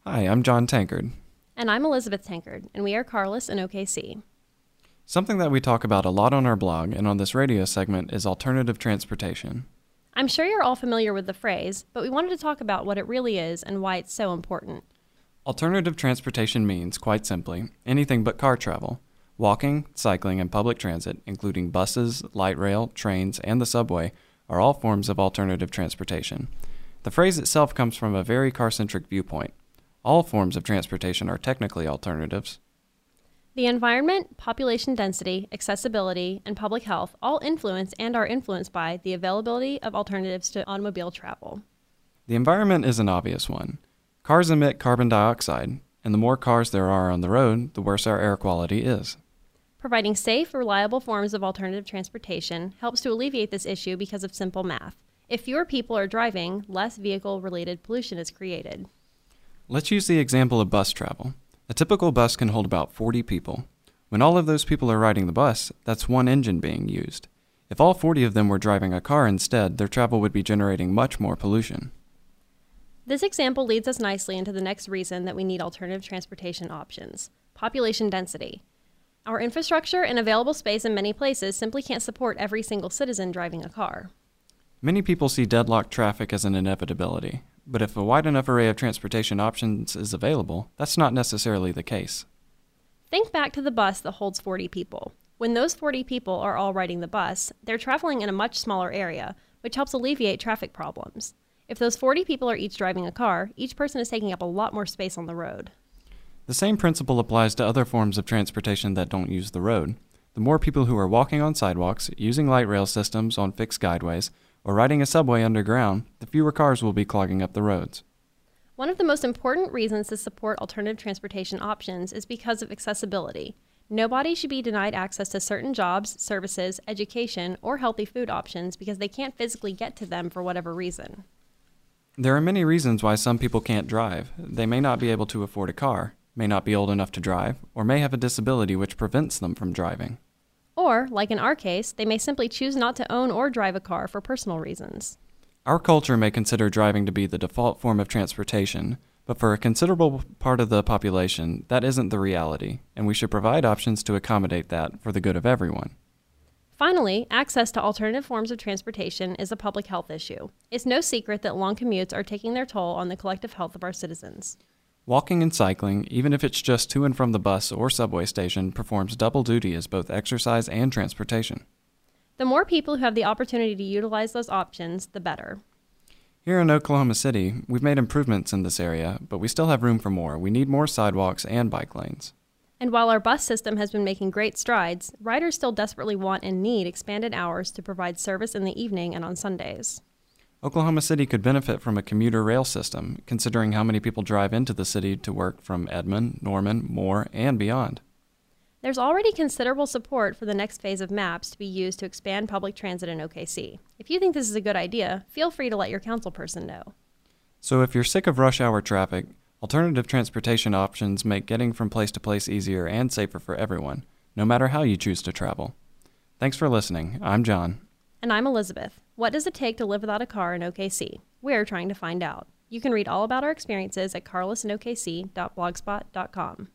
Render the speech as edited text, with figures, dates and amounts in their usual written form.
Hi, I'm John Tankard. And I'm Elizabeth Tankard, and we are Carless in OKC. Something that we talk about a lot on our blog and on this radio segment is alternative transportation. I'm sure you're all familiar with the phrase, but we wanted to talk about what it really is and why it's so important. Alternative transportation means, quite simply, anything but car travel. Walking, cycling, and public transit, including buses, light rail, trains, and the subway, are all forms of alternative transportation. The phrase itself comes from a very car-centric viewpoint. All forms of transportation are technically alternatives. The environment, population density, accessibility, and public health all influence and are influenced by the availability of alternatives to automobile travel. The environment is an obvious one. Cars emit carbon dioxide, and the more cars there are on the road, the worse our air quality is. Providing safe, reliable forms of alternative transportation helps to alleviate this issue because of simple math. If fewer people are driving, less vehicle-related pollution is created. Let's use the example of bus travel. A typical bus can hold about 40 people. When all of those people are riding the bus, that's one engine being used. If all 40 of them were driving a car instead, their travel would be generating much more pollution. This example leads us nicely into the next reason that we need alternative transportation options: population density. Our infrastructure and available space in many places simply can't support every single citizen driving a car. Many people see deadlocked traffic as an inevitability, but if a wide enough array of transportation options is available, that's not necessarily the case. Think back to the bus that holds 40 people. When those 40 people are all riding the bus, they're traveling in a much smaller area, which helps alleviate traffic problems. If those 40 people are each driving a car, each person is taking up a lot more space on the road. The same principle applies to other forms of transportation that don't use the road. The more people who are walking on sidewalks, using light rail systems on fixed guideways, or riding a subway underground, the fewer cars will be clogging up the roads. One of the most important reasons to support alternative transportation options is because of accessibility. Nobody should be denied access to certain jobs, services, education, or healthy food options because they can't physically get to them for whatever reason. There are many reasons why some people can't drive. They may not be able to afford a car, may not be old enough to drive, or may have a disability which prevents them from driving. Or, like in our case, they may simply choose not to own or drive a car for personal reasons. Our culture may consider driving to be the default form of transportation, but for a considerable part of the population, that isn't the reality, and we should provide options to accommodate that for the good of everyone. Finally, access to alternative forms of transportation is a public health issue. It's no secret that long commutes are taking their toll on the collective health of our citizens. Walking and cycling, even if it's just to and from the bus or subway station, performs double duty as both exercise and transportation. The more people who have the opportunity to utilize those options, the better. Here in Oklahoma City, we've made improvements in this area, but we still have room for more. We need more sidewalks and bike lanes. And while our bus system has been making great strides, riders still desperately want and need expanded hours to provide service in the evening and on Sundays. Oklahoma City could benefit from a commuter rail system, considering how many people drive into the city to work from Edmond, Norman, Moore, and beyond. There's already considerable support for the next phase of MAPS to be used to expand public transit in OKC. If you think this is a good idea, feel free to let your council person know. So if you're sick of rush hour traffic, alternative transportation options make getting from place to place easier and safer for everyone, no matter how you choose to travel. Thanks for listening. I'm John. And I'm Elizabeth. What does it take to live without a car in OKC? We're trying to find out. You can read all about our experiences at carlessnokc.blogspot.com.